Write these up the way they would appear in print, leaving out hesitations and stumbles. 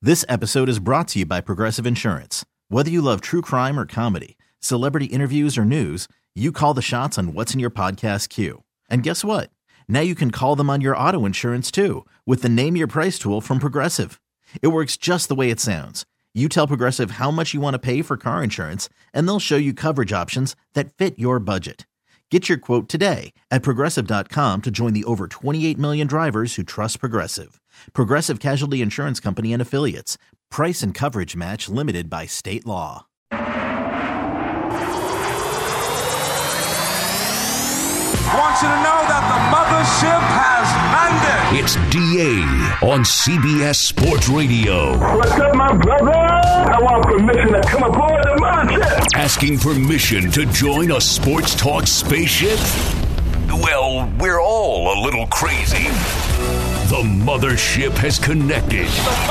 This episode is brought to you by Progressive Insurance. Whether you love true crime or comedy, celebrity interviews or news, you call the shots on what's in your podcast queue. And guess what? Now you can call them on your auto insurance too with the Name Your Price tool from Progressive. It works just the way it sounds. You tell Progressive how much you want to pay for car insurance, and they'll show you coverage options that fit your budget. Get your quote today at Progressive.com to join the over 28 million drivers who trust Progressive. Progressive Casualty Insurance Company and Affiliates. Price and coverage match limited by state law. I want you to know that the mothership has landed. It's DA on CBS Sports Radio. What's up, my brother? I want permission to come aboard the mothership. Asking permission to join a sports talk spaceship? Well, we're all a little crazy. The mothership has connected.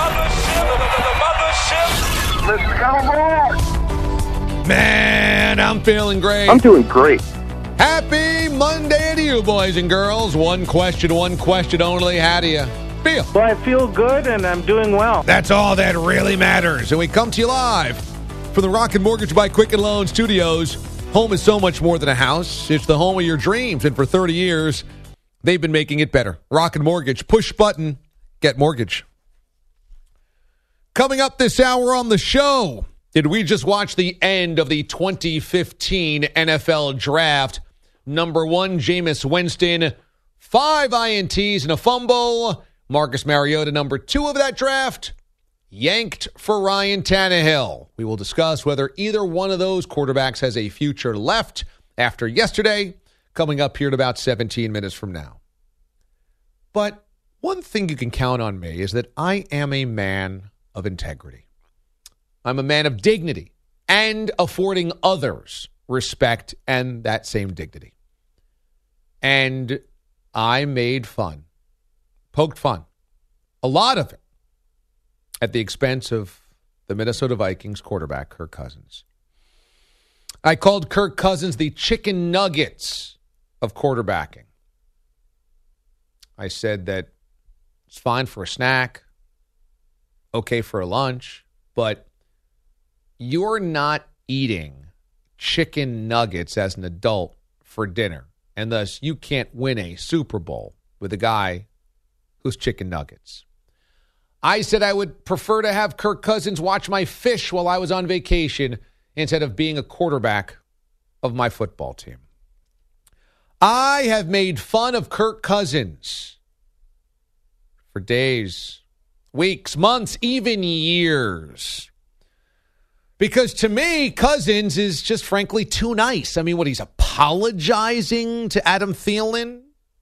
The mothership. Let's come aboard. Man, I'm feeling great. I'm doing great. Happy Monday to you, boys and girls. One question only. How do you feel? Well, I feel good, and I'm doing well. That's all that really matters. And we come to you live from the Rocket Mortgage by Quicken Loan Studios. Home is so much more than a house. It's the home of your dreams, and for 30 years, they've been making it better. Rocket Mortgage. Push button. Get mortgage. Coming up this hour on the show, did we just watch the end of the 2015 NFL Draft? Number 1, Jameis Winston, 5 INTs and a fumble. Marcus Mariota, number 2 of that draft, yanked for Ryan Tannehill. We will discuss whether either one of those quarterbacks has a future left after yesterday, coming up here in about 17 minutes from now. But one thing you can count on me is that I am a man of integrity. I'm a man of dignity and affording others respect and that same dignity. And I made fun, poked fun, a lot of it, at the expense of the Minnesota Vikings quarterback, Kirk Cousins. I called Kirk Cousins the chicken nuggets of quarterbacking. I said that it's fine for a snack, okay for a lunch, but you're not eating chicken nuggets as an adult for dinner, and thus you can't win a Super Bowl with a guy who's chicken nuggets. I said I would prefer to have Kirk Cousins watch my fish while I was on vacation instead of being a quarterback of my football team. I have made fun of Kirk Cousins for days, weeks, months, even years. Because to me, Cousins is just frankly too nice. I mean, what, he's apologizing to Adam Thielen?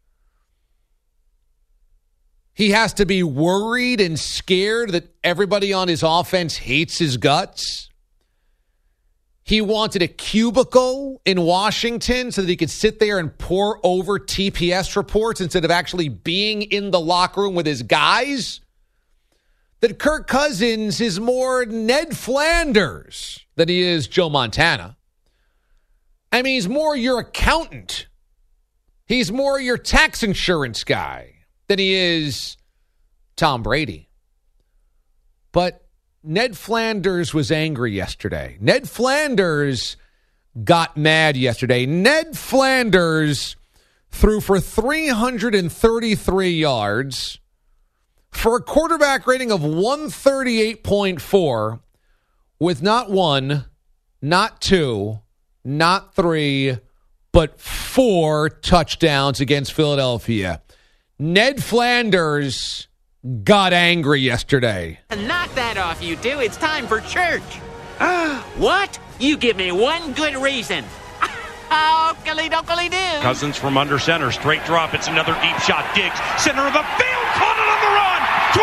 He has to be worried and scared that everybody on his offense hates his guts. He wanted a cubicle in Washington so that he could sit there and pore over TPS reports instead of actually being in the locker room with his guys. That Kirk Cousins is more Ned Flanders than he is Joe Montana. I mean, he's more your accountant. He's more your tax insurance guy than he is Tom Brady. But Ned Flanders was angry yesterday. Ned Flanders got mad yesterday. Ned Flanders threw for 333 yards for a quarterback rating of 138.4 with not 1, not 2, not 3, but 4 touchdowns against Philadelphia. Ned Flanders got angry yesterday. Knock that off, you two. It's time for church. What? You give me one good reason. Okily-dokily-doo. Cousins from under center, straight drop. It's another deep shot. Diggs, center of the field, caught it on the run.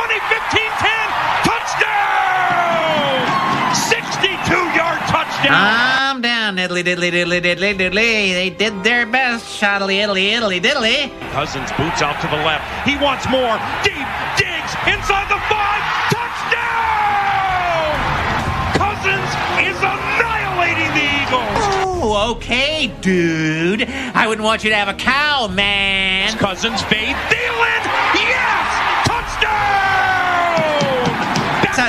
20-15-10, touchdown! 62-yard touchdown. I'm down, diddly diddly diddly diddly diddly. They did their best, shoddily iddly iddly diddly. Cousins boots out to the left. He wants more. Deep, Diggs, inside the 5, touchdown! Cousins is annihilating the Eagles. Oh, okay, dude. I wouldn't want you to have a cow, man. Cousins fade. Thielen, yes! Touchdown!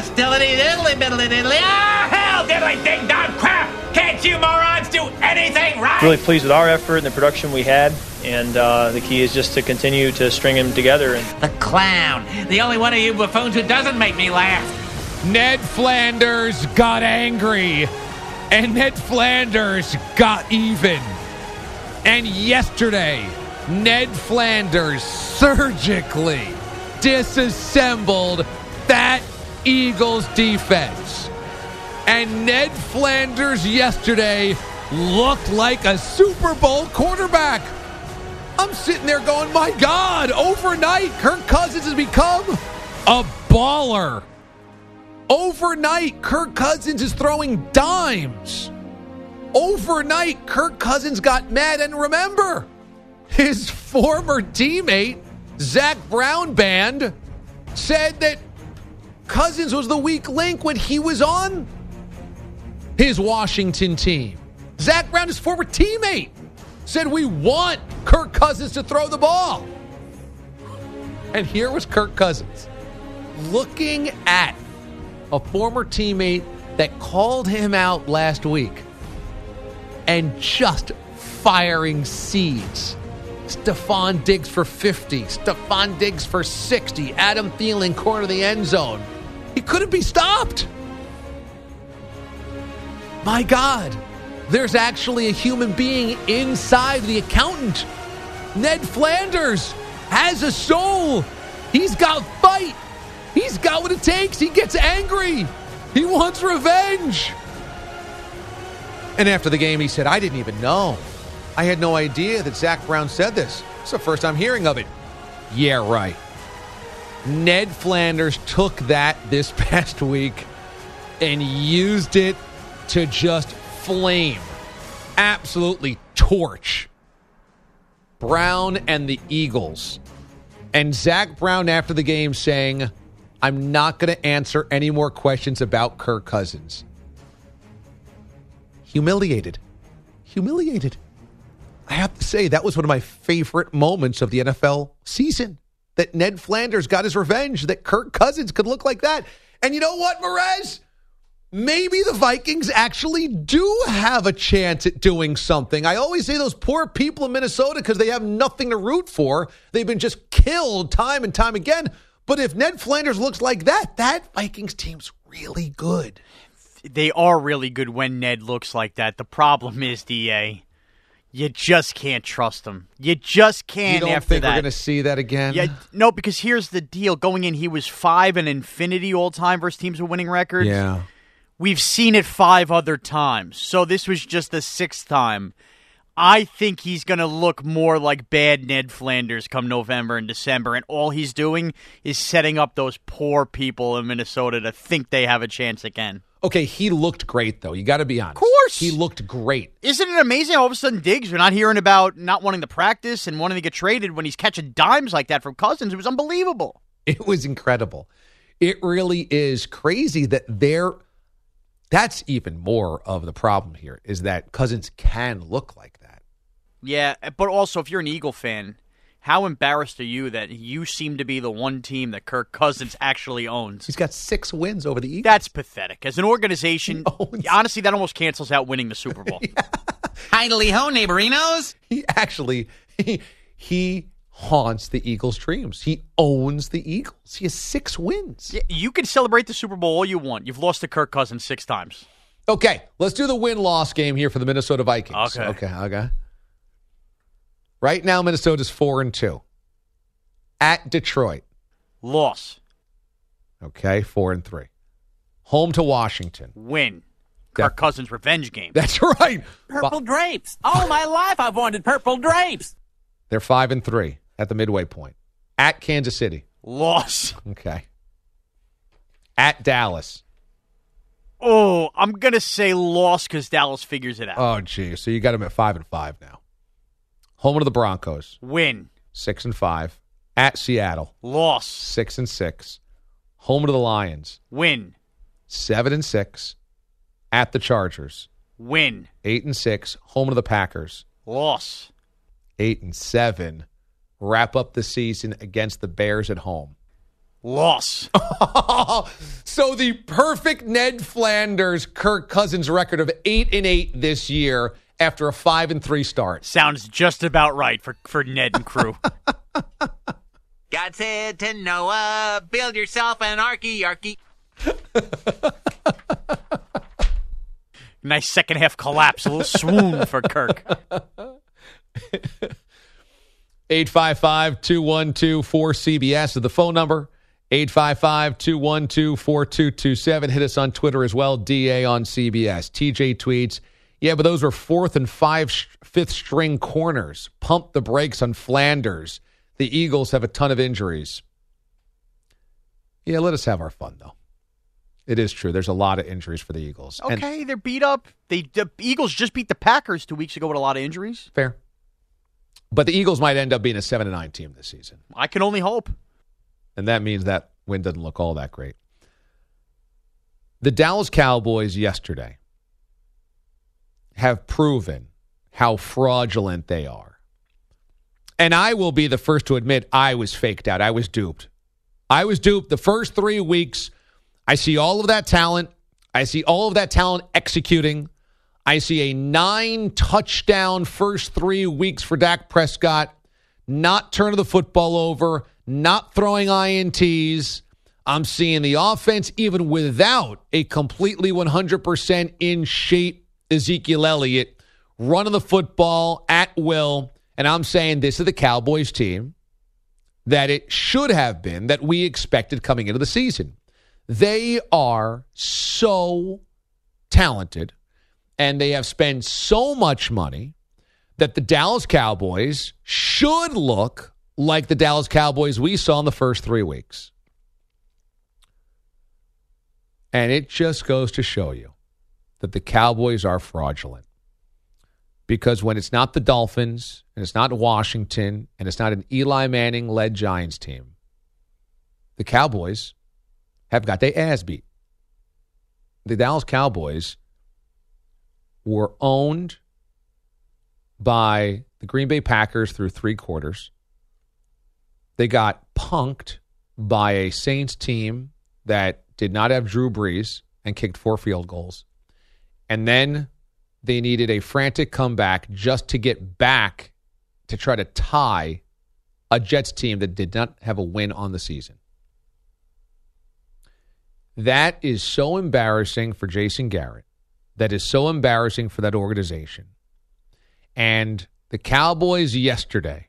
hostility, diddly biddly diddly. Ah, hell, diddly ding dong crap! Can't you morons do anything right? Really pleased with our effort and the production we had, and the key is just to continue to string them together. The clown, the only one of you buffoons who doesn't make me laugh. Ned Flanders got angry, and Ned Flanders got even. And yesterday, Ned Flanders surgically disassembled that Eagles defense. And Ned Flanders yesterday looked like a Super Bowl quarterback. I'm sitting there going, my God, overnight, Kirk Cousins has become a baller. Overnight, Kirk Cousins is throwing dimes. Overnight, Kirk Cousins got mad. And remember, his former teammate, Zach Brown Band, said that Cousins was the weak link when he was on his Washington team. Zach Brown, his former teammate, said we want Kirk Cousins to throw the ball. And here was Kirk Cousins looking at a former teammate that called him out last week and just firing seeds. Stephon Diggs for 50. Stephon Diggs for 60. Adam Thielen, corner of the end zone. He couldn't be stopped. My God, there's actually a human being inside the accountant. Ned Flanders has a soul. He's got fight. He's got what it takes. He gets angry. He wants revenge. And after the game, he said, I didn't even know. I had no idea that Zach Brown said this. It's the first I'm hearing of it. Yeah, right. Ned Flanders took that this past week and used it to just flame, absolutely torch Brown and the Eagles. And Zach Brown after the game saying, I'm not going to answer any more questions about Kirk Cousins. Humiliated. I have to say, that was one of my favorite moments of the NFL season. That Ned Flanders got his revenge, that Kirk Cousins could look like that. And you know what, Merez? Maybe the Vikings actually do have a chance at doing something. I always say those poor people in Minnesota because they have nothing to root for. They've been just killed time and time again. But if Ned Flanders looks like that, that Vikings team's really good. They are really good when Ned looks like that. The problem is, DA, you just can't trust him. You just can't. You don't think we're going to see that again? Yeah, no, because here's the deal. Going in, he was 5 and infinity all-time versus teams with winning records. Yeah. We've seen it 5 other times, so this was just the 6th time. I think he's going to look more like bad Ned Flanders come November and December, and all he's doing is setting up those poor people in Minnesota to think they have a chance again. Okay, he looked great, though. You got to be honest. Of course. He looked great. Isn't it amazing all of a sudden Diggs, we're not hearing about not wanting to practice and wanting to get traded when he's catching dimes like that from Cousins? It was unbelievable. It was incredible. It really is crazy that that's even more of the problem here, is that Cousins can look like that. Yeah, but also if you're an Eagle fan, how embarrassed are you that you seem to be the one team that Kirk Cousins actually owns? He's got 6 wins over the Eagles. That's pathetic. As an organization, honestly, that almost cancels out winning the Super Bowl. Yeah. Heidely ho, neighborinos. He haunts the Eagles' dreams. He owns the Eagles. He has 6 wins. Yeah, you can celebrate the Super Bowl all you want. You've lost to Kirk Cousins 6 times. Okay, let's do the win-loss game here for the Minnesota Vikings. Okay. Right now, Minnesota's 4-2. At Detroit. Loss. Okay, 4-3. Home to Washington. Win. Kirk Cousins' revenge game. That's right. Purple drapes. All my life I've wanted purple drapes. They're 5-3 at the midway point. At Kansas City. Loss. Okay. At Dallas. Oh, I'm going to say loss because Dallas figures it out. Oh, gee. So you got them at 5-5 now. Home to the Broncos. Win. 6-5. At Seattle. Loss. 6-6. Home to the Lions. Win. 7-6. At the Chargers. Win. 8-6. Home to the Packers. Loss. 8-7. Wrap up the season against the Bears at home. Loss. So the perfect Ned Flanders, Kirk Cousins record of 8-8 this year after a 5-3 start. Sounds just about right for Ned and crew. God said to Noah, build yourself an arky. Nice second half collapse. A little swoon for Kirk. 855-212-4CBS is the phone number. 855-212-4227. Hit us on Twitter as well, DA on CBS. TJ tweets, yeah, but those were 4th and 5th string corners. Pump the brakes on Flanders. The Eagles have a ton of injuries. Yeah, let us have our fun, though. It is true. There's a lot of injuries for the Eagles. Okay, they're beat up. The Eagles just beat the Packers 2 weeks ago with a lot of injuries. Fair. But the Eagles might end up being a 7-9 team this season. I can only hope. And that means that win doesn't look all that great. The Dallas Cowboys yesterday have proven how fraudulent they are. And I will be the first to admit I was faked out. I was duped. The first 3 weeks, I see all of that talent. I see all of that talent executing. I see a 9-touchdown first 3 weeks for Dak Prescott, not turning the football over, not throwing INTs. I'm seeing the offense, even without a completely 100% in shape Ezekiel Elliott, running the football at will. And I'm saying this is the Cowboys team that it should have been, that we expected coming into the season. They are so talented, and they have spent so much money that the Dallas Cowboys should look like the Dallas Cowboys we saw in the first 3 weeks. And it just goes to show you that the Cowboys are fraudulent. Because when it's not the Dolphins, and it's not Washington, and it's not an Eli Manning-led Giants team, the Cowboys have got their ass beat. The Dallas Cowboys were owned by the Green Bay Packers through 3 quarters. They got punked by a Saints team that did not have Drew Brees and kicked 4 field goals. And then they needed a frantic comeback just to get back to try to tie a Jets team that did not have a win on the season. That is so embarrassing for Jason Garrett. That is so embarrassing for that organization. And the Cowboys yesterday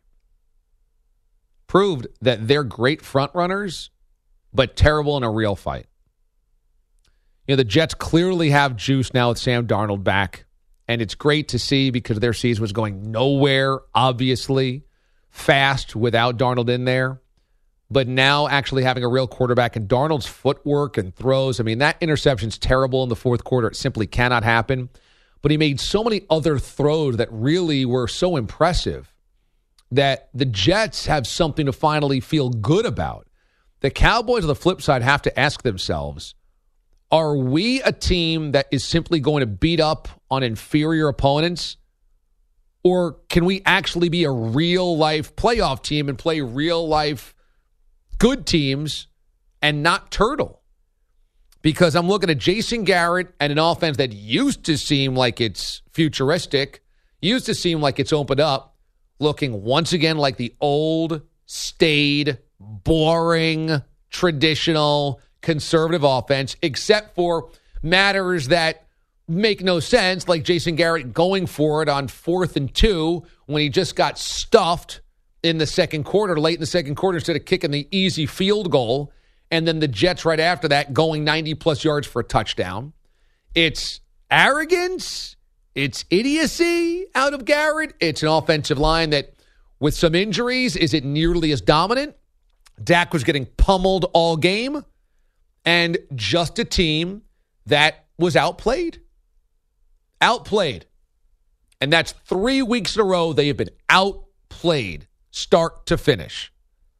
proved that they're great front runners, but terrible in a real fight. You know, the Jets clearly have juice now with Sam Darnold back, and it's great to see because their season was going nowhere, obviously, fast without Darnold in there. But now actually having a real quarterback and Darnold's footwork and throws, I mean, that interception's terrible in the fourth quarter. It simply cannot happen. But he made so many other throws that really were so impressive that the Jets have something to finally feel good about. The Cowboys, on the flip side, have to ask themselves, are we a team that is simply going to beat up on inferior opponents? Or can we actually be a real-life playoff team and play real-life good teams and not turtle? Because I'm looking at Jason Garrett and an offense that used to seem like it's futuristic, used to seem like it's opened up, looking once again like the old, staid, boring, traditional, conservative offense, except for matters that make no sense, like Jason Garrett going for it on 4th and 2 when he just got stuffed in the second quarter, late in the second quarter, instead of kicking the easy field goal, and then the Jets right after that going 90-plus yards for a touchdown. It's arrogance. It's idiocy out of Garrett. It's an offensive line that, with some injuries, isn't nearly as dominant. Dak was getting pummeled all game, and just a team that was outplayed. Outplayed. And that's 3 weeks in a row they have been outplayed, start to finish,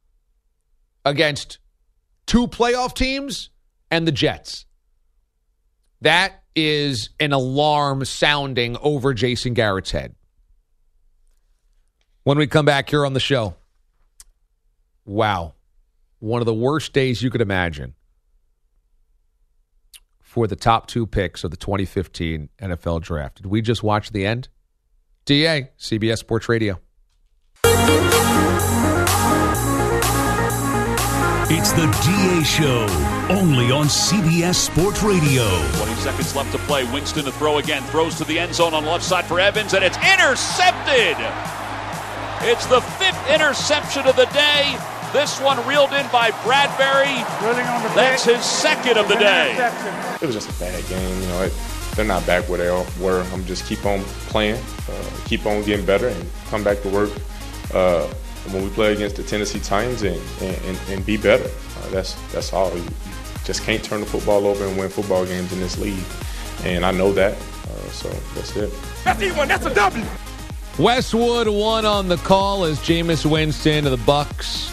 against 2 playoff teams and the Jets. That is an alarm sounding over Jason Garrett's head. When we come back here on the show, wow. one of the worst days you could imagine for the top 2 picks of the 2015 NFL Draft. Did we just watch the end? DA, CBS Sports Radio. It's the DA Show, only on CBS Sports Radio. 20 seconds left to play. Winston to throw again. Throws to the end zone on the left side for Evans, and it's intercepted. It's the 5th interception of the day. This one reeled in by Bradbury. That's his 2nd of the day. It was just a bad game. You know, they're not back where they were. I'm just keep on playing, keep on getting better, and come back to work when we play against the Tennessee Titans and be better. That's all. You just can't turn the football over and win football games in this league, and I know that. So that's it. That's a W. Westwood won on the call as Jameis Winston of the Bucs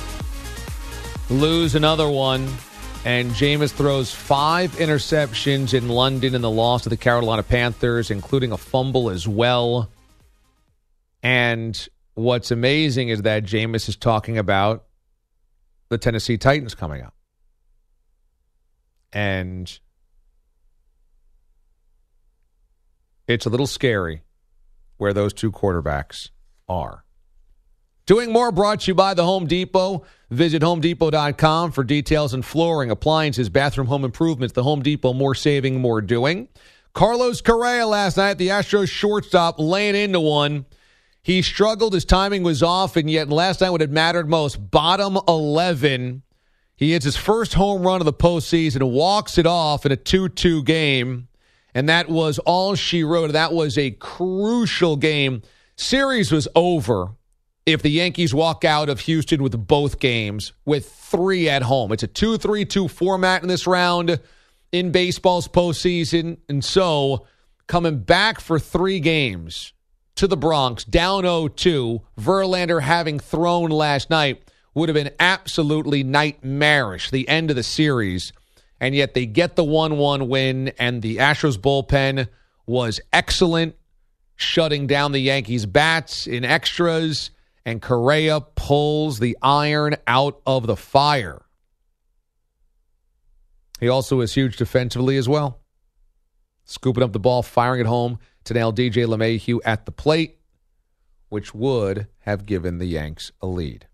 lose another one, and Jameis throws 5 interceptions in London in the loss to the Carolina Panthers, including a fumble as well. And what's amazing is that Jameis is talking about the Tennessee Titans coming up. And it's a little scary where those 2 quarterbacks are. Doing More brought to you by the Home Depot. Visit HomeDepot.com for details on flooring, appliances, bathroom, home improvements. The Home Depot, more saving, more doing. Carlos Correa last night, the Astros shortstop, laying into one. He struggled. His timing was off, and yet last night when it mattered most, bottom 11, he hits his first home run of the postseason, walks it off in a 2-2 game, and that was all she wrote. That was a crucial game. Series was over if the Yankees walk out of Houston with both games with 3 at home. It's a 2-3-2 format in this round in baseball's postseason. And so coming back for 3 games to the Bronx, down 0-2, Verlander having thrown last night would have been absolutely nightmarish, the end of the series. And yet they get the 1-1 win, and the Astros bullpen was excellent, shutting down the Yankees' bats in extras. And Correa pulls the iron out of the fire. He also is huge defensively as well. Scooping up the ball, firing it home to nail DJ LeMahieu at the plate, which would have given the Yanks a lead.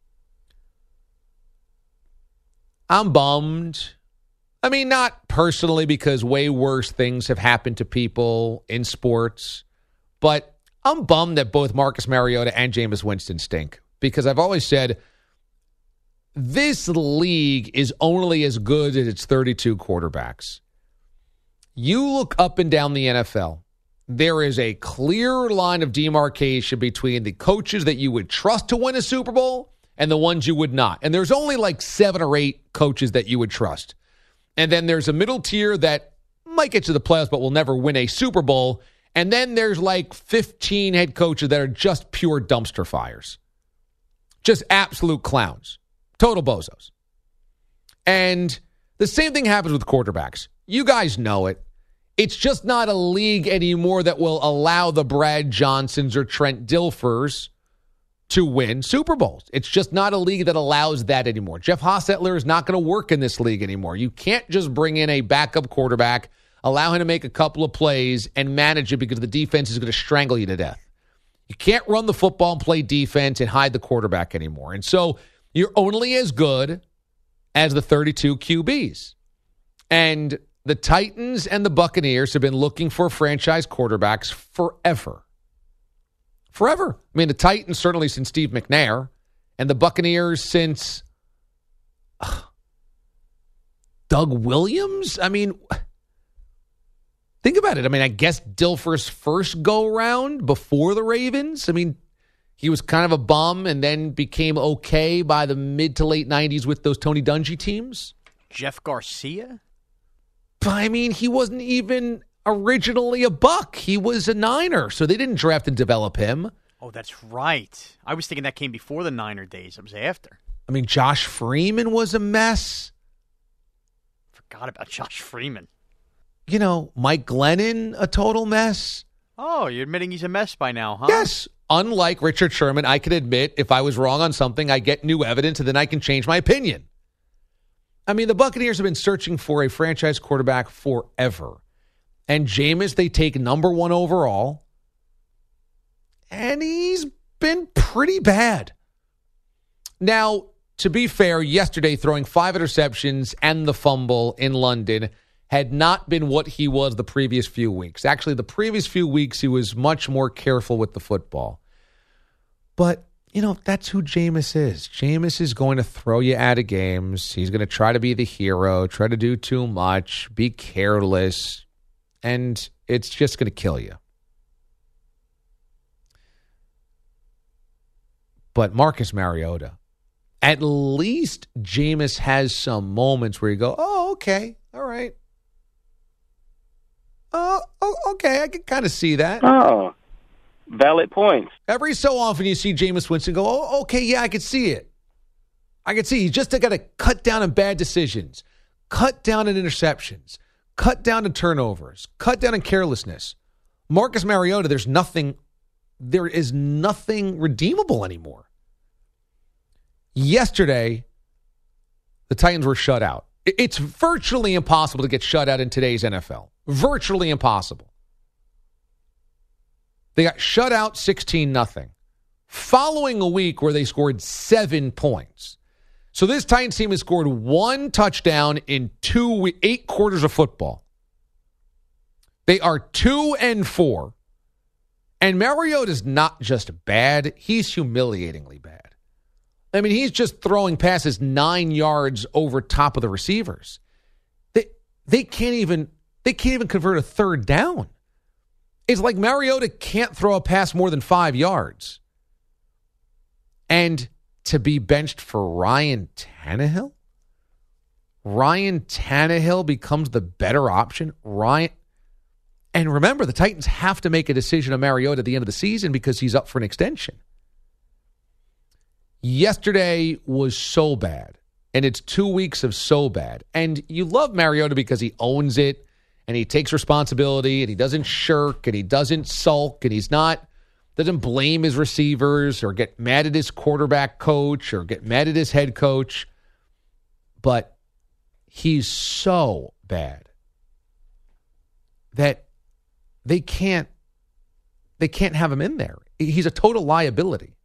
I'm bummed. I mean, not personally, because way worse things have happened to people in sports, but I'm bummed that both Marcus Mariota and Jameis Winston stink, because I've always said this league is only as good as its 32 quarterbacks. You look up and down the NFL, there is a clear line of demarcation between the coaches that you would trust to win a Super Bowl and the ones you would not. And there's only like 7 or 8 coaches that you would trust. And then there's a middle tier that might get to the playoffs but will never win a Super Bowl. And then there's like 15 head coaches that are just pure dumpster fires. Just absolute clowns. Total bozos. And the same thing happens with quarterbacks. You guys know it. It's just not a league anymore that will allow the Brad Johnsons or Trent Dilfers to win Super Bowls. It's just not a league that allows that anymore. Jeff Hostetler is not going to work in this league anymore. You can't just bring in a backup quarterback, allow him to make a couple of plays, and manage it because the defense is going to strangle you to death. You can't run the football and play defense and hide the quarterback anymore. And so you're only as good as the 32 QBs. And the Titans and the Buccaneers have been looking for franchise quarterbacks forever. Forever. I mean, the Titans certainly since Steve McNair, and the Buccaneers since Doug Williams? I mean, think about it. I mean, I guess Dilfer's first go-around before the Ravens. I mean, he was kind of a bum and then became okay by the mid to late 90s with those Tony Dungy teams. Jeff Garcia? But, I mean, he wasn't even originally a Buck. He was a Niner, so they didn't draft and develop him. Oh, that's right. I was thinking that came before the Niner days. It was after. I mean, Josh Freeman was a mess. Forgot about Josh Freeman. You know, Mike Glennon, a total mess. Oh, you're admitting he's a mess by now, huh? Yes. Unlike Richard Sherman, I can admit if I was wrong on something, I get new evidence and then I can change my opinion. I mean, the Buccaneers have been searching for a franchise quarterback forever. And Jameis, they take number 1 overall. And he's been pretty bad. Now, to be fair, yesterday throwing 5 interceptions and the fumble in London had not been what he was the previous few weeks. Actually, the previous few weeks, he was much more careful with the football. But, that's who Jameis is. Jameis is going to throw you out of games. He's going to try to be the hero, try to do too much, be careless, and it's just going to kill you. But Marcus Mariota, at least Jameis has some moments where you go, oh, okay, all right. Oh, okay, I can kind of see that. Oh, valid points. Every so often you see Jameis Winston go, oh, okay, yeah, I can see it. I can see. He's just got to cut down on bad decisions, cut down on interceptions, cut down on turnovers, cut down on carelessness. Marcus Mariota, there is nothing redeemable anymore. Yesterday, the Titans were shut out. It's virtually impossible to get shut out in today's NFL. Virtually impossible. They got shut out 16-0. Following a week where they scored 7 points. So this Titans team has scored 1 touchdown in 8 quarters of football. They are 2-4. And Mariota's not just bad, he's humiliatingly bad. I mean, he's just throwing passes 9 yards over top of the receivers. They can't even convert a third down. It's like Mariota can't throw a pass more than 5 yards. And to be benched for Ryan Tannehill? Ryan Tannehill becomes the better option. And remember, the Titans have to make a decision on Mariota at the end of the season because he's up for an extension. Yesterday was so bad, and it's 2 weeks of so bad. And you love Mariota because he owns it, and he takes responsibility, and he doesn't shirk, and he doesn't sulk, and doesn't blame his receivers or get mad at his quarterback coach or get mad at his head coach. But he's so bad that they can't have him in there. He's a total liability.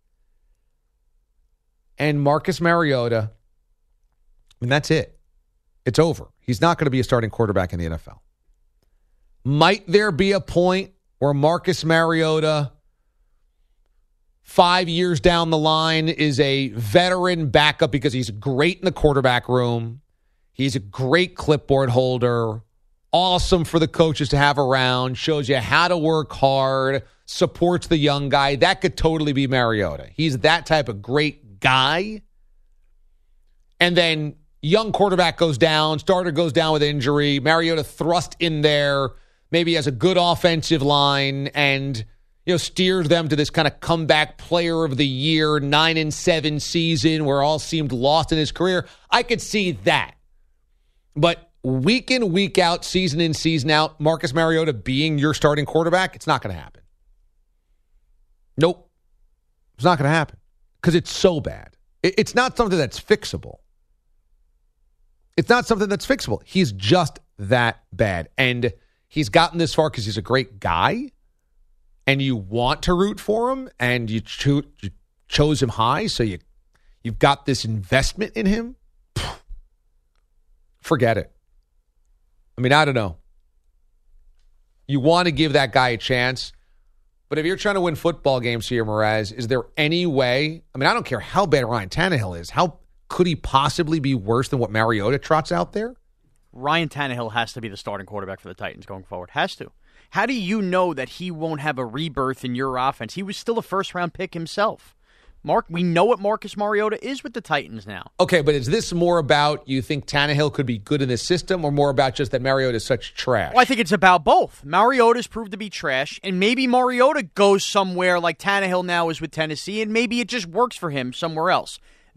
And Marcus Mariota, that's it. It's over. He's not going to be a starting quarterback in the NFL. Might there be a point where Marcus Mariota, 5 years down the line, is a veteran backup because he's great in the quarterback room? He's a great clipboard holder, awesome for the coaches to have around, shows you how to work hard, supports the young guy. That could totally be Mariota. He's that type of great guy. And then young quarterback goes down, starter goes down with injury, Mariota thrust in there, maybe has a good offensive line and steers them to this kind of comeback player of the year 9-7 season where all seemed lost in his career. I could see that. But week in, week out, season in, season out, Marcus Mariota being your starting quarterback, it's not going to happen. Nope. It's not going to happen. Because it's so bad. It's not something that's fixable. It's not something that's fixable. He's just that bad. And he's gotten this far because he's a great guy. And you want to root for him. And you chose him high. So you've got this investment in him. Forget it. I mean, I don't know. You want to give that guy a chance. But if you're trying to win football games here, Mraz, is there any way? I mean, I don't care how bad Ryan Tannehill is. How could he possibly be worse than what Mariota trots out there? Ryan Tannehill has to be the starting quarterback for the Titans going forward. Has to. How do you know that he won't have a rebirth in your offense? He was still a first-round pick himself. Mark, we know what Marcus Mariota is with the Titans now. Okay, but is this more about you think Tannehill could be good in this system or more about just that Mariota is such trash? Well, I think it's about both. Mariota's proved to be trash, and maybe Mariota goes somewhere like Tannehill now is with Tennessee, and maybe it just works for him somewhere else.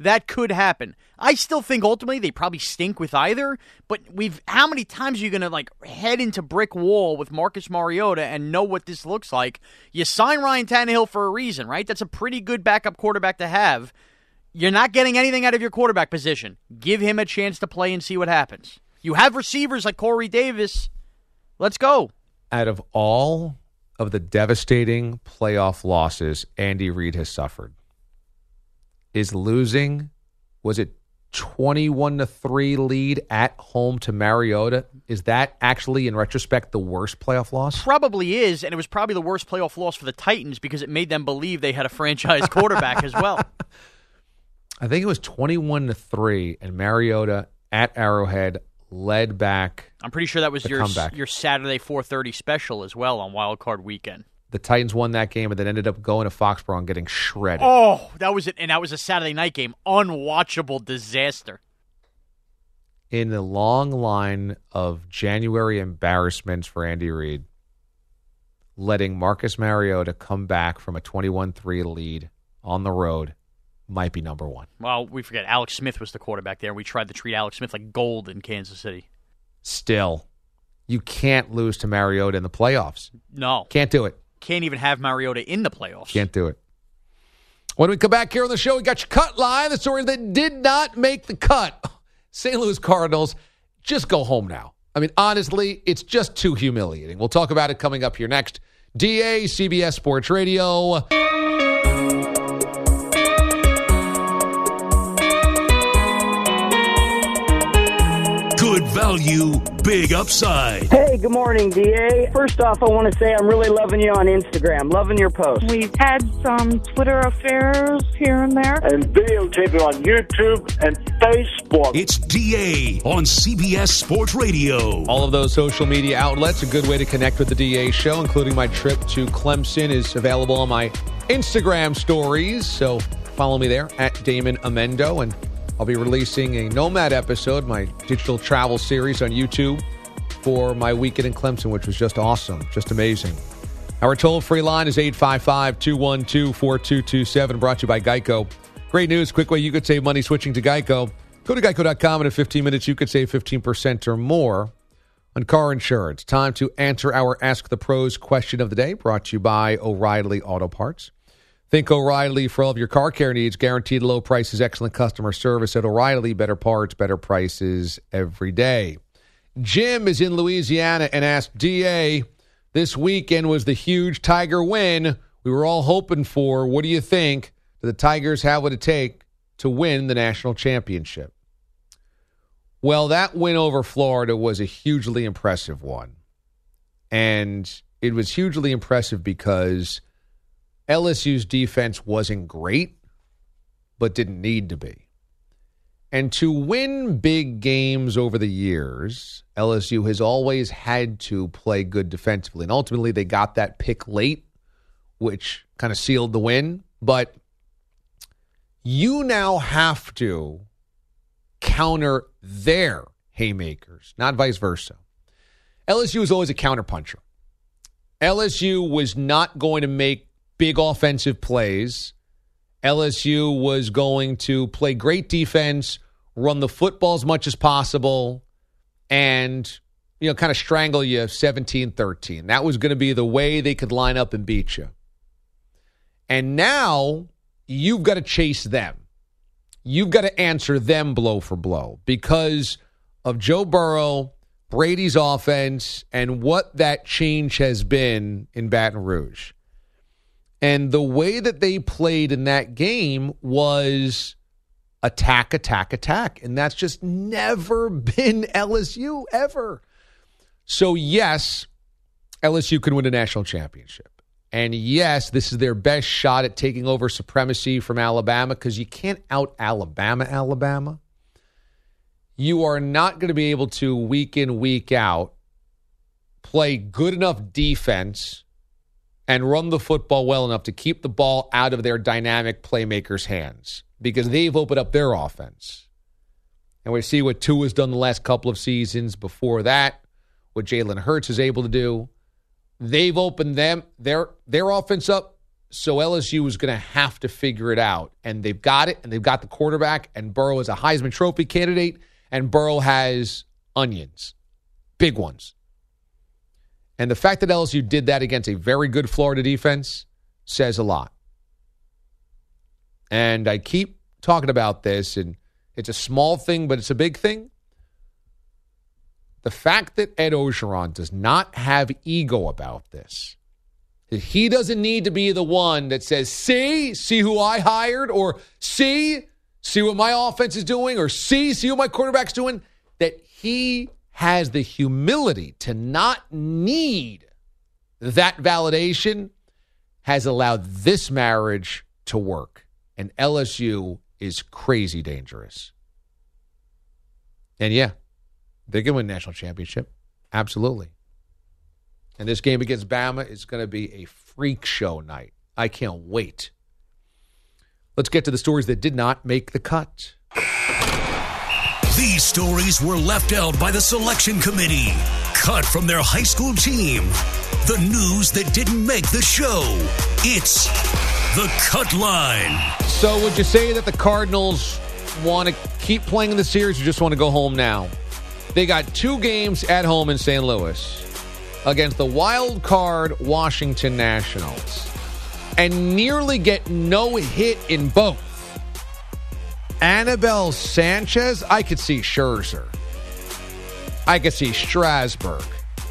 That could happen. I still think ultimately they probably stink with either, but how many times are you going to head into brick wall with Marcus Mariota and know what this looks like? You sign Ryan Tannehill for a reason, right? That's a pretty good backup quarterback to have. You're not getting anything out of your quarterback position. Give him a chance to play and see what happens. You have receivers like Corey Davis. Let's go. Out of all of the devastating playoff losses Andy Reid has suffered, is losing, was it 21-3 lead at home to Mariota? Is that actually, in retrospect, the worst playoff loss? Probably is, and it was probably the worst playoff loss for the Titans because it made them believe they had a franchise quarterback as well. I think it was 21-3, and Mariota at Arrowhead led back. I'm pretty sure that was your comeback. Your Saturday 4:30 special as well on Wild Card Weekend. The Titans won that game and then ended up going to Foxborough and getting shredded. Oh, that was it, and that was a Saturday night game. Unwatchable disaster. In the long line of January embarrassments for Andy Reid, letting Marcus Mariota come back from a 21-3 lead on the road might be number one. Well, we forget Alex Smith was the quarterback there. We tried to treat Alex Smith like gold in Kansas City. Still, you can't lose to Mariota in the playoffs. No. Can't do it. Can't even have Mariota in the playoffs. Can't do it. When we come back here on the show, we got your cut line, the story that did not make the cut. St. Louis Cardinals, just go home now. I mean, honestly, it's just too humiliating. We'll talk about it coming up here next. DA, CBS Sports Radio. Good value, big upside. Hey, good morning, DA. First off, I want to say I'm really loving you on Instagram. Loving your posts. We've had some Twitter affairs here and there. And videotaping on YouTube and Facebook. It's DA on CBS Sports Radio. All of those social media outlets, a good way to connect with the DA show, including my trip to Clemson, is available on my Instagram stories. So follow me there at Damon Amendo, and I'll be releasing a Nomad episode, my digital travel series on YouTube for my weekend in Clemson, which was just awesome, just amazing. Our toll-free line is 855-212-4227, brought to you by Geico. Great news, quick way you could save money switching to Geico. Go to geico.com, and in 15 minutes you could save 15% or more on car insurance. Time to answer our Ask the Pros question of the day, brought to you by O'Reilly Auto Parts. Think O'Reilly for all of your car care needs. Guaranteed low prices, excellent customer service at O'Reilly. Better parts, better prices every day. Jim is in Louisiana and asked, DA, this weekend was the huge Tiger win we were all hoping for. What do you think? Do the Tigers have what it takes to win the national championship? Well, that win over Florida was a hugely impressive one. And it was hugely impressive because LSU's defense wasn't great, but didn't need to be. And to win big games over the years, LSU has always had to play good defensively. And ultimately, they got that pick late, which kind of sealed the win. But you now have to counter their haymakers, not vice versa. LSU is always a counterpuncher. LSU was not going to make big offensive plays. LSU was going to play great defense, run the football as much as possible, and kind of strangle you 17-13. That was going to be the way they could line up and beat you. And now you've got to chase them. You've got to answer them blow for blow because of Joe Burrow, Brady's offense, and what that change has been in Baton Rouge. And the way that they played in that game was attack, attack, attack. And that's just never been LSU, ever. So, yes, LSU can win a national championship. And, yes, this is their best shot at taking over supremacy from Alabama because you can't out-Alabama Alabama. You are not going to be able to, week in, week out, play good enough defense and run the football well enough to keep the ball out of their dynamic playmakers' hands because they've opened up their offense. And we see what Tua's done the last couple of seasons. Before that, what Jalen Hurts is able to do. They've opened their offense up So LSU is going to have to figure it out. And they've got it, and they've got the quarterback, and Burrow is a Heisman Trophy candidate, and Burrow has onions, big ones. And the fact that LSU did that against a very good Florida defense says a lot. And I keep talking about this, and it's a small thing, but it's a big thing. The fact that Ed Orgeron does not have ego about this, that he doesn't need to be the one that says, see who I hired, or see what my offense is doing, or see what my quarterback's doing, that he has the humility to not need that validation has allowed this marriage to work. And LSU is crazy dangerous. And yeah, they can win national championship. Absolutely. And this game against Bama is going to be a freak show night. I can't wait. Let's get to the stories that did not make the cut. These stories were left out by the selection committee, cut from their high school team. The news that didn't make the show. It's the Cut Line. So would you say that the Cardinals want to keep playing in the series or just want to go home now? They got 2 games at home in St. Louis against the wild card Washington Nationals and nearly get no hit in both. Anibal Sanchez, I could see Scherzer. I could see Strasburg.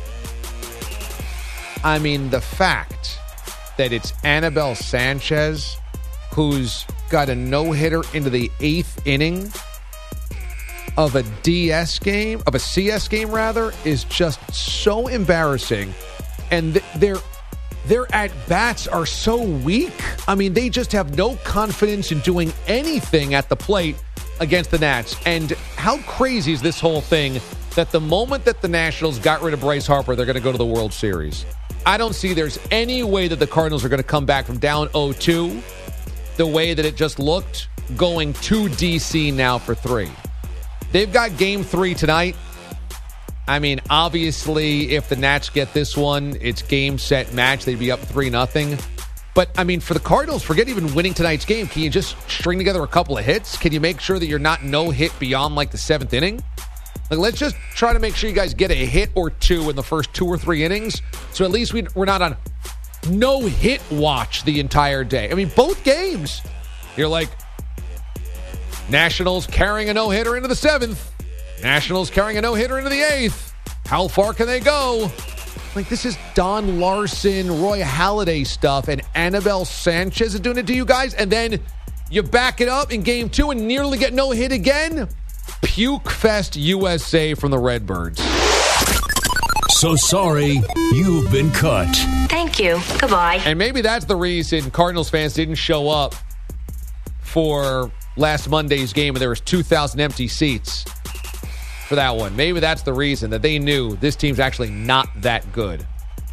I mean, the fact that it's Anibal Sanchez who's got a no-hitter into the 8th inning of a CS game, is just so embarrassing. And their at-bats are so weak. I mean, they just have no confidence in doing anything at the plate against the Nats. And how crazy is this whole thing that the moment that the Nationals got rid of Bryce Harper, they're going to go to the World Series? I don't see there's any way that the Cardinals are going to come back from down 0-2 the way that it just looked going to D.C. now for 3. They've got Game 3 tonight. I mean, obviously, if the Nats get this one, it's game, set, match. They'd be up 3-0. But, I mean, for the Cardinals, forget even winning tonight's game. Can you just string together a couple of hits? Can you make sure that you're not no-hit beyond, like, the 7th inning? Like, let's just try to make sure you guys get a hit or 2 in the first 2 or 3 innings. So at least we're not on no-hit watch the entire day. I mean, both games, you're like, Nationals carrying a no-hitter into the 7th. Nationals carrying a no-hitter into the 8th. How far can they go? Like, this is Don Larson, Roy Halladay stuff, and Anibal Sanchez is doing it to you guys, and then you back it up in Game 2 and nearly get no hit again? Puke Fest USA from the Redbirds. So sorry, you've been cut. Thank you. Goodbye. And maybe that's the reason Cardinals fans didn't show up for last Monday's game, and there was 2,000 empty seats for that one. Maybe that's the reason, that they knew this team's actually not that good.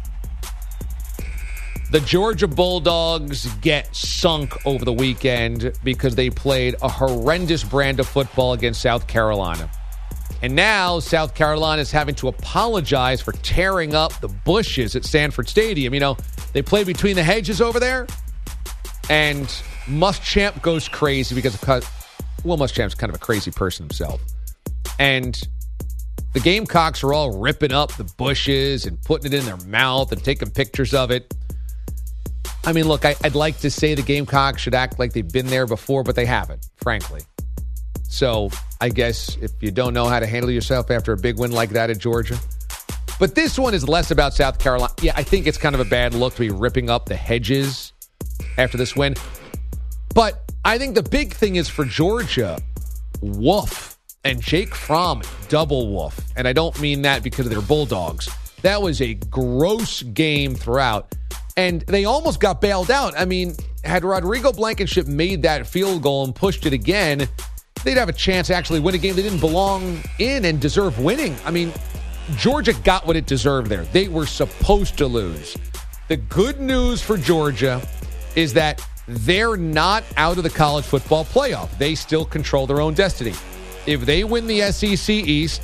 The Georgia Bulldogs get sunk over the weekend because they played a horrendous brand of football against South Carolina. And now South Carolina is having to apologize for tearing up the bushes at Sanford Stadium. You know, they play between the hedges over there. And Muschamp goes crazy because Muschamp's kind of a crazy person himself. And the Gamecocks are all ripping up the bushes and putting it in their mouth and taking pictures of it. I mean, look, I'd like to say the Gamecocks should act like they've been there before, but they haven't, frankly. So I guess if you don't know how to handle yourself after a big win like that at Georgia. But this one is less about South Carolina. Yeah, I think it's kind of a bad look to be ripping up the hedges after this win. But I think the big thing is for Georgia, woof. And Jake Fromm, double woof. And I don't mean that because of their Bulldogs. That was a gross game throughout. And they almost got bailed out. I mean, had Rodrigo Blankenship made that field goal and pushed it again, they'd have a chance to actually win a game they didn't belong in and deserve winning. I mean, Georgia got what it deserved there. They were supposed to lose. The good news for Georgia is that they're not out of the college football playoff. They still control their own destiny. If they win the SEC East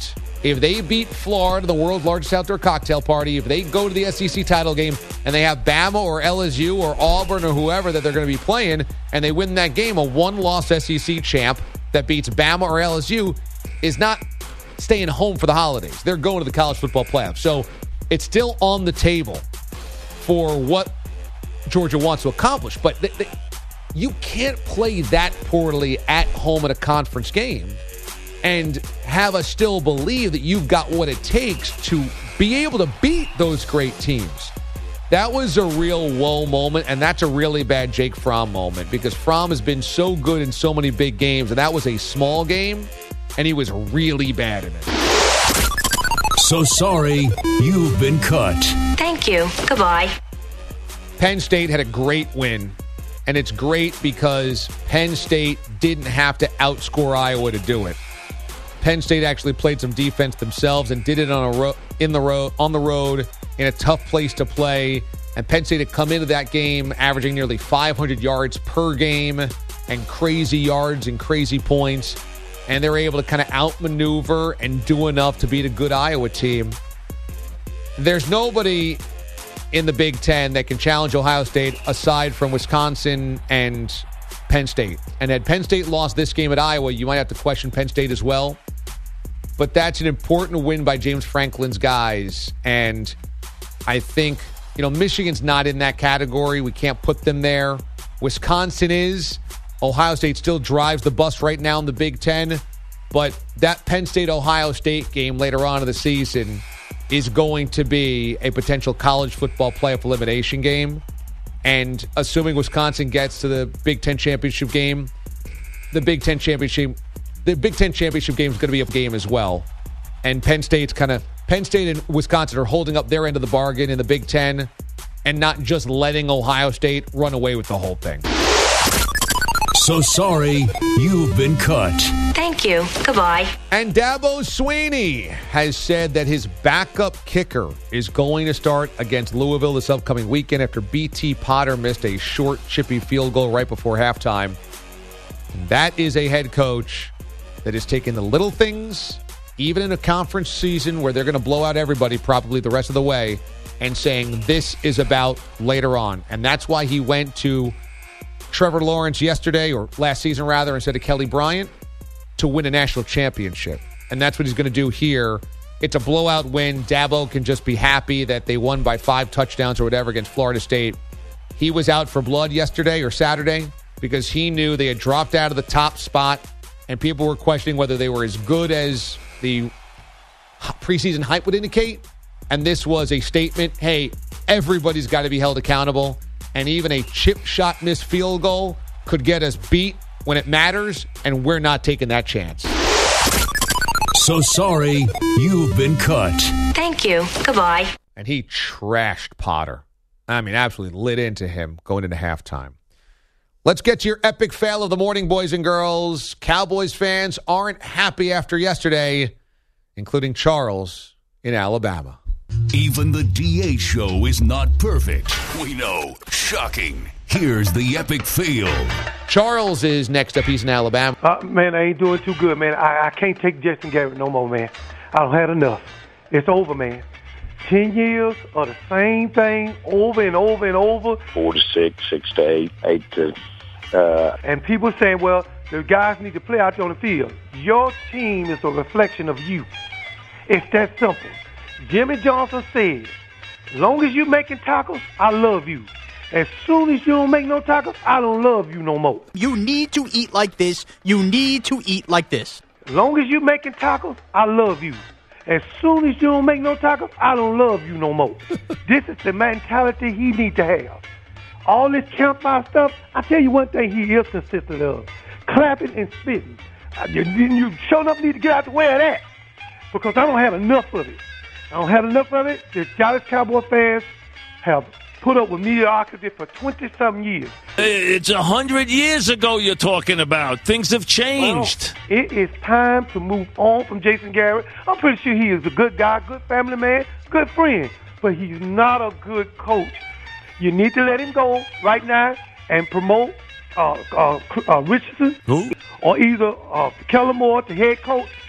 If they beat Florida, the world's largest outdoor cocktail party, if they go to the SEC title game and they have Bama or LSU or Auburn or whoever that they're going to be playing, and they win that game, a one-loss SEC champ that beats Bama or LSU is not staying home for the holidays. They're going to the college football playoff. So it's still on the table for what Georgia wants to accomplish. But you can't play that poorly at home in a conference game and have us still believe that you've got what it takes to be able to beat those great teams. That was a real whoa moment, and that's a really bad Jake Fromm moment because Fromm has been so good in so many big games, and that was a small game, and he was really bad in it. So sorry, you've been cut. Thank you. Goodbye. Penn State had a great win, and it's great because Penn State didn't have to outscore Iowa to do it. Penn State actually played some defense themselves and did it on the road in a tough place to play. And Penn State had come into that game averaging nearly 500 yards per game and crazy yards and crazy points. And they were able to kind of outmaneuver and do enough to beat a good Iowa team. There's nobody in the Big Ten that can challenge Ohio State aside from Wisconsin and Penn State. And had Penn State lost this game at Iowa, you might have to question Penn State as well. But that's an important win by James Franklin's guys. And I think, Michigan's not in that category. We can't put them there. Wisconsin is. Ohio State still drives the bus right now in the Big Ten. But that Penn State-Ohio State game later on in the season is going to be a potential college football playoff elimination game. And assuming Wisconsin gets to the Big Ten championship game, the Big Ten championship game is going to be a game as well. And Penn State and Wisconsin are holding up their end of the bargain in the Big Ten and not just letting Ohio State run away with the whole thing. So sorry, you've been cut. Thank you. Goodbye. And Dabo Swinney has said that his backup kicker is going to start against Louisville this upcoming weekend after B.T. Potter missed a short, chippy field goal right before halftime. And that is a head coach that is taking the little things, even in a conference season where they're going to blow out everybody probably the rest of the way, and saying this is about later on. And that's why he went to Trevor Lawrence yesterday, or last season rather, instead of Kelly Bryant, to win a national championship. And that's what he's going to do here. It's a blowout win. Dabo can just be happy that they won by 5 touchdowns or whatever against Florida State. He was out for blood yesterday or Saturday because he knew they had dropped out of the top spot and people were questioning whether they were as good as the preseason hype would indicate. And this was a statement, hey, everybody's got to be held accountable. And even a chip shot missed field goal could get us beat when it matters, and we're not taking that chance. So sorry, you've been cut. Thank you. Goodbye. And he trashed Potter. I mean, absolutely lit into him going into halftime. Let's get to your epic fail of the morning, boys and girls. Cowboys fans aren't happy after yesterday, including Charles in Alabama. Even the DA show is not perfect. We know. Shocking. Here's the epic fail. Charles is next up. He's in Alabama. Man, I ain't doing too good, man. I can't take Jason Garrett no more, man. I've had enough. It's over, man. 10 years of the same thing over and over and over. 4 to 6, 6 to 8, 8 to... And people saying, well, the guys need to play out there on the field. Your team is a reflection of you. It's that simple. Jimmy Johnson said, as long as you're making tackles, I love you. As soon as you don't make no tackles, I don't love you no more. You need to eat like this. You need to eat like this. As long as you're making tackles, I love you. As soon as you don't make no tackles, I don't love you no more. This is the mentality he needs to have. All this campfire stuff, I tell you one thing he is consistent of. Clapping and spitting. You sure enough need to get out the way of that. Because I don't have enough of it. I don't have enough of it. The Dallas Cowboy fans have put up with mediocrity for 20-something years. It's 100 years ago you're talking about. Things have changed. Well, it is time to move on from Jason Garrett. I'm pretty sure he is a good guy, good family man, good friend. But he's not a good coach. You need to let him go right now and promote Richardson. Who? Or either Kellen Moore, the head coach,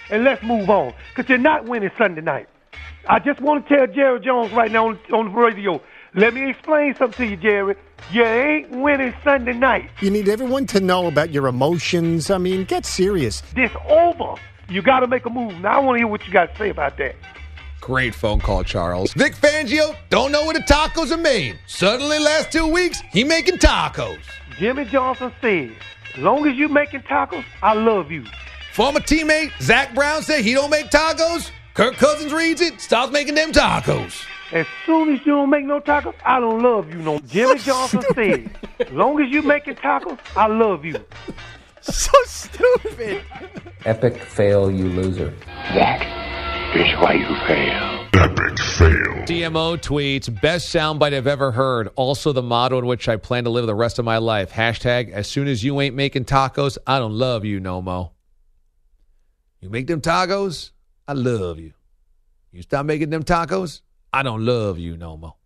and let's move on, because you're not winning Sunday night. I just want to tell Jerry Jones right now on the radio, let me explain something to you, Jerry. You ain't winning Sunday night. You need everyone to know about your emotions. I mean, get serious. This over. You got to make a move. Now I want to hear what you got to say about that. Great phone call, Charles. Vic Fangio don't know where the tacos are made. Suddenly, last 2 weeks, he making tacos. Jimmy Johnson said, as long as you making tacos, I love you. Former teammate Zach Brown said he don't make tacos. Kirk Cousins reads it, stops making them tacos. As soon as you don't make no tacos, I don't love you no. Jimmy Johnson said, as long as you making tacos, I love you. So stupid. Epic fail, you loser. That is why you fail. Epic fail. DMO tweets, best soundbite I've ever heard. Also the motto in which I plan to live the rest of my life. Hashtag, as soon as you ain't making tacos, I don't love you no more. You make them tacos, I love you. You stop making them tacos, I don't love you no more.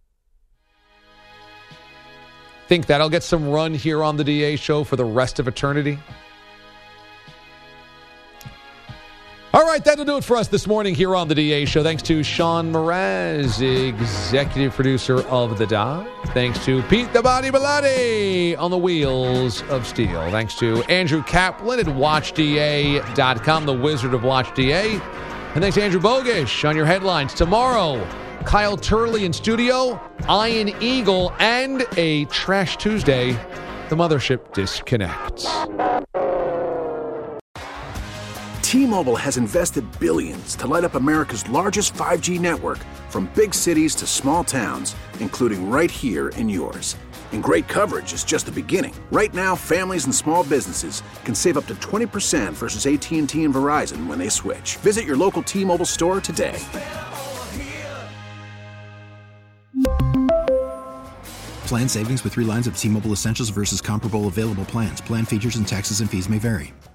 Think that'll get some run here on the DA show for the rest of eternity? All right, that'll do it for us this morning here on the DA Show. Thanks to Sean Mraz, executive producer of The Dot. Thanks to Pete the Body Bellotti on the wheels of steel. Thanks to Andrew Kaplan at WatchDA.com, the wizard of WatchDA. And thanks to Andrew Bogish on your headlines. Tomorrow, Kyle Turley in studio, Iron Eagle, and a Trash Tuesday. The mothership disconnects. T-Mobile has invested billions to light up America's largest 5G network, from big cities to small towns, including right here in yours. And great coverage is just the beginning. Right now, families and small businesses can save up to 20% versus AT&T and Verizon when they switch. Visit your local T-Mobile store today. Plan savings with 3 lines of T-Mobile Essentials versus comparable available plans. Plan features and taxes and fees may vary.